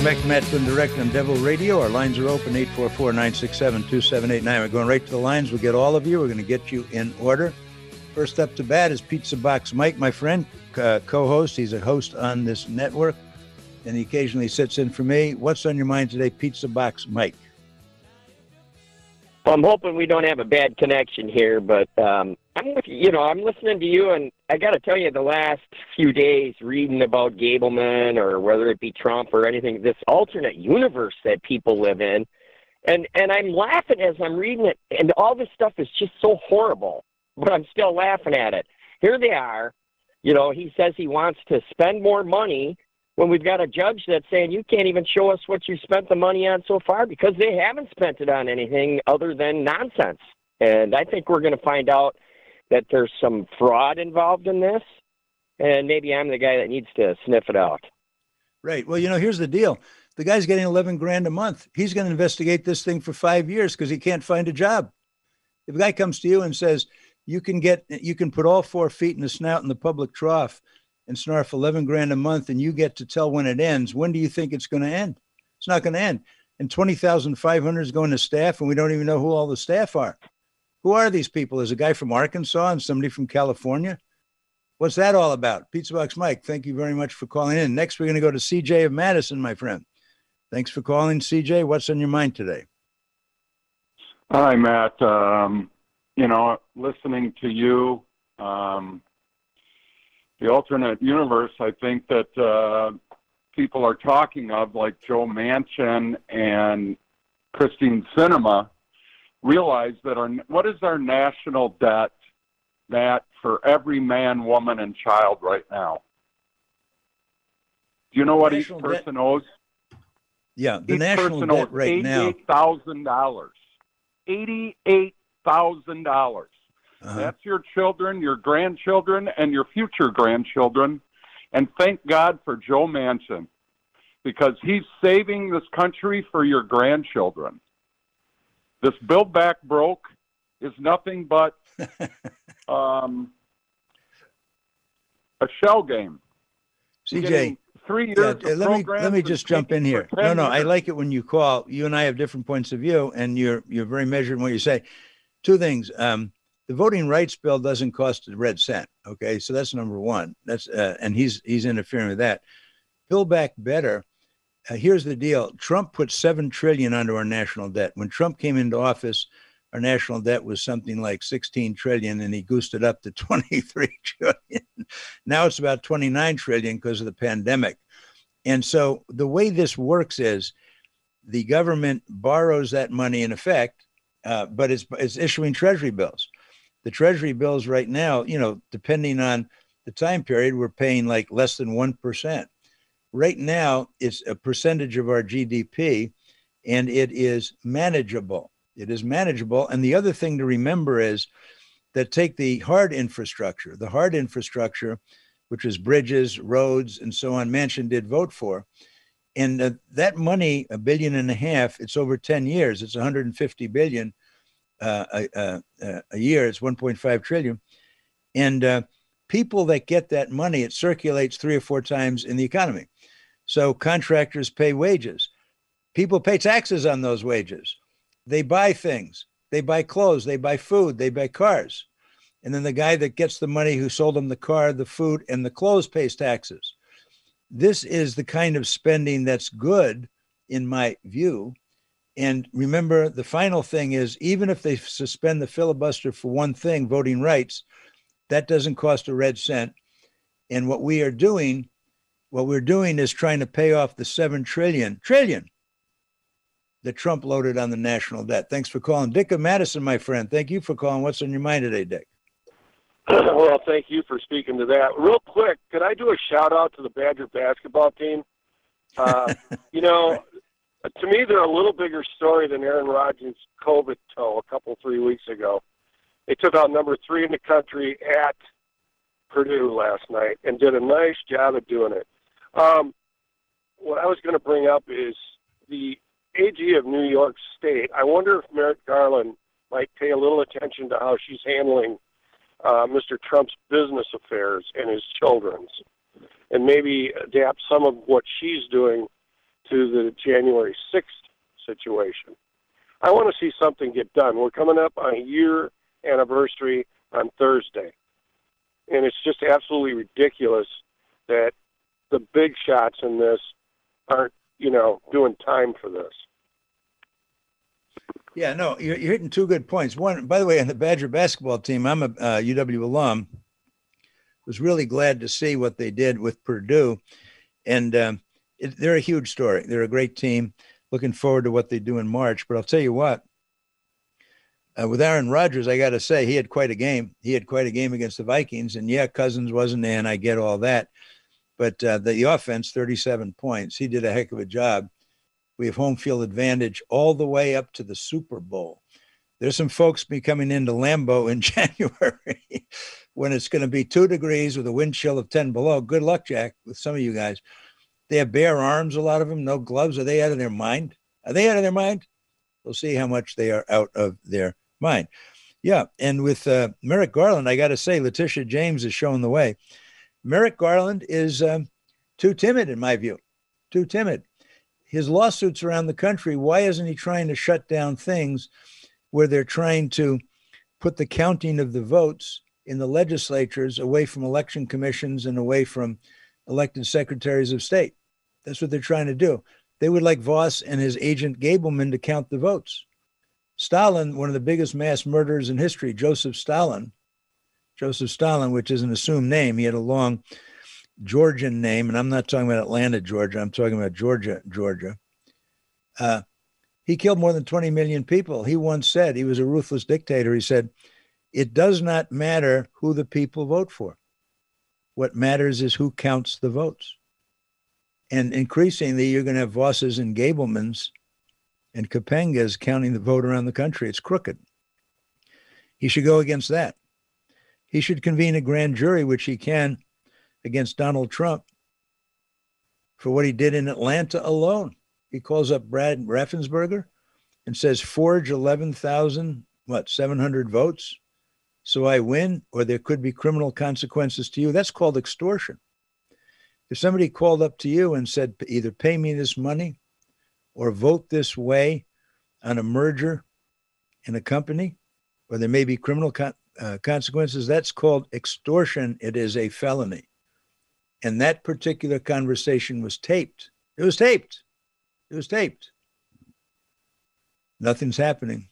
Welcome back to Matt Flynn Direct on Devil Radio. Our lines are open, 844-967-2789. We're going right to the lines. We'll get all of you. We're going to get you in order. First up to bat is Pizza Box Mike, my friend, co-host. He's a host on this network, and he occasionally sits in for me. What's on your mind today, Pizza Box Mike? Well, I'm hoping we don't have a bad connection here, but I'm with you. I'm listening to you, and I got to tell you, the last few days reading about Gableman or whether it be Trump or anything, this alternate universe that people live in, and I'm laughing as I'm reading it, and all this stuff is just so horrible, but I'm still laughing at it. Here they are. He says he wants to spend more money when we've got a judge that's saying you can't even show us what you spent the money on so far because they haven't spent it on anything other than nonsense. And I think we're going to find out that there's some fraud involved in this, and maybe I'm the guy that needs to sniff it out. Right. Well, here's the deal. The guy's getting $11,000 a month. He's going to investigate this thing for 5 years because he can't find a job. If a guy comes to you and says, you can put all 4 feet in the snout in the public trough and snarf $11,000 a month, and you get to tell when it ends, when do you think it's going to end? It's not going to end. And 20,500 is going to staff, and we don't even know who all the staff are. Who are these people? There's a guy from Arkansas and somebody from California. What's that all about? Pizza Box Mike, thank you very much for calling in. Next, we're going to go to CJ of Madison, my friend. Thanks for calling, CJ. What's on your mind today? Hi, Matt. Listening to you, the alternate universe, I think that people are talking of, like Joe Manchin and Christine Sinema, realize that what is our national debt, Matt, for every man, woman, and child right now? Do you know what each person owes? Yeah, the national debt right now. $88,000. $88,000. That's your children, your grandchildren, and your future grandchildren. And thank God for Joe Manchin, because he's saving this country for your grandchildren. This Build Back Broke is nothing but a shell game. CJ, 3 years let me just jump in here. No, I like it when you call. You and I have different points of view, and you're very measured in what you say. Two things. The voting rights bill doesn't cost a red cent. Okay, so that's number one. That's and he's interfering with that. Build Back Better. Here's the deal. Trump put $7 trillion onto our national debt. When Trump came into office, our national debt was something like $16 trillion, and he goosed it up to $23 trillion. Now it's about $29 trillion because of the pandemic. And so the way this works is the government borrows that money in effect, but it's issuing treasury bills. The treasury bills right now, depending on the time period, we're paying like less than 1%. Right now, it's a percentage of our GDP, and it is manageable. It is manageable. And the other thing to remember is that take the hard infrastructure, which is bridges, roads, and so on, Manchin did vote for. And that money, $1.5 billion, it's over 10 years. It's $150 billion a year. It's 1.5 trillion. And people that get that money, it circulates 3 or 4 times in the economy. So contractors pay wages. People pay taxes on those wages. They buy things. They buy clothes. They buy food. They buy cars. And then the guy that gets the money who sold them the car, the food, and the clothes pays taxes. This is the kind of spending that's good, in my view. And remember, the final thing is, even if they suspend the filibuster for one thing, voting rights, that doesn't cost a red cent. And what we're doing is trying to pay off the $7 trillion that Trump loaded on the national debt. Thanks for calling. Dick of Madison, my friend. Thank you for calling. What's on your mind today, Dick? Well, thank you for speaking to that. Real quick, could I do a shout-out to the Badger basketball team? To me, they're a little bigger story than Aaron Rodgers' COVID toe 3 weeks ago. They took out number 3 in the country at Purdue last night and did a nice job of doing it. What I was going to bring up is the AG of New York State. I wonder if Merrick Garland might pay a little attention to how she's handling Mr. Trump's business affairs and his children's, and maybe adapt some of what she's doing to the January 6th situation. I want to see something get done. We're coming up on a year anniversary on Thursday. And it's just absolutely ridiculous that the big shots in this aren't, doing time for this. Yeah, no, you're hitting two good points. One, by the way, on the Badger basketball team, I'm a UW alum. Was really glad to see what they did with Purdue. And they're a huge story. They're a great team. Looking forward to what they do in March. But I'll tell you what, with Aaron Rodgers, I got to say, he had quite a game. He had quite a game against the Vikings. And yeah, Cousins wasn't there, and I get all that. But the offense, 37 points. He did a heck of a job. We have home field advantage all the way up to the Super Bowl. There's some folks be coming into Lambeau in January when it's going to be 2 degrees with a wind chill of 10 below. Good luck, Jack, with some of you guys. They have bare arms, a lot of them, no gloves. Are they out of their mind? Are they out of their mind? We'll see how much they are out of their mind. Yeah, and with Merrick Garland, I got to say, Letitia James is showing the way. Merrick Garland is too timid, in my view, too timid. His lawsuits around the country, why isn't he trying to shut down things where they're trying to put the counting of the votes in the legislatures away from election commissions and away from elected secretaries of state? That's what they're trying to do. They would like Voss and his agent Gableman to count the votes. Stalin, one of the biggest mass murderers in history, Joseph Stalin, which is an assumed name. He had a long Georgian name, and I'm not talking about Atlanta, Georgia. I'm talking about Georgia. He killed more than 20 million people. He once said, he was a ruthless dictator. He said, it does not matter who the people vote for. What matters is who counts the votes. And increasingly, you're going to have Vosses and Gablemans and Kapengas counting the vote around the country. It's crooked. He should go against that. He should convene a grand jury, which he can, against Donald Trump for what he did in Atlanta alone. He calls up Brad Raffensperger and says, forge 700 votes so I win, or there could be criminal consequences to you. That's called extortion. If somebody called up to you and said, either pay me this money or vote this way on a merger in a company, or there may be criminal consequences, that's called extortion. It is a felony. And that particular conversation was taped. It was taped. Nothing's happening.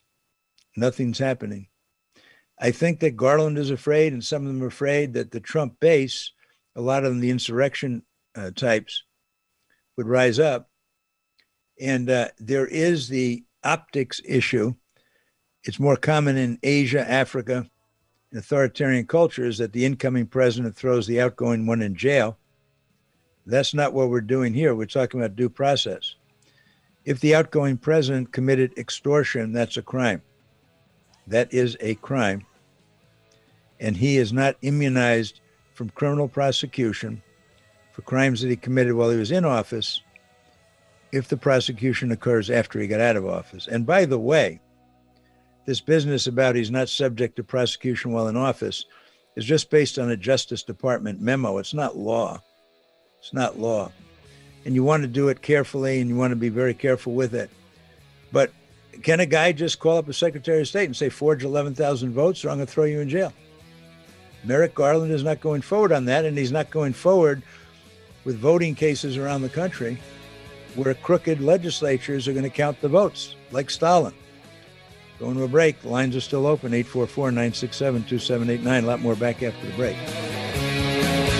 I think that Garland is afraid, and some of them are afraid that the Trump base, a lot of them, the insurrection types, would rise up. And there is the optics issue. It's more common in Asia, Africa, in authoritarian cultures that the incoming president throws the outgoing one in jail. That's not what we're doing here. We're talking about due process. If the outgoing president committed extortion, that's a crime. That is a crime. And he is not immunized from criminal prosecution for crimes that he committed while he was in office if the prosecution occurs after he got out of office. And by the way, this business about he's not subject to prosecution while in office is just based on a Justice Department memo. It's not law. It's not law. And you want to do it carefully, and you want to be very careful with it. But can a guy just call up a Secretary of State and say, forge 11,000 votes or I'm going to throw you in jail? Merrick Garland is not going forward on that, and he's not going forward with voting cases around the country where crooked legislatures are going to count the votes, like Stalin. Going to a break. The lines are still open, 844-967-2789. A lot more back after the break.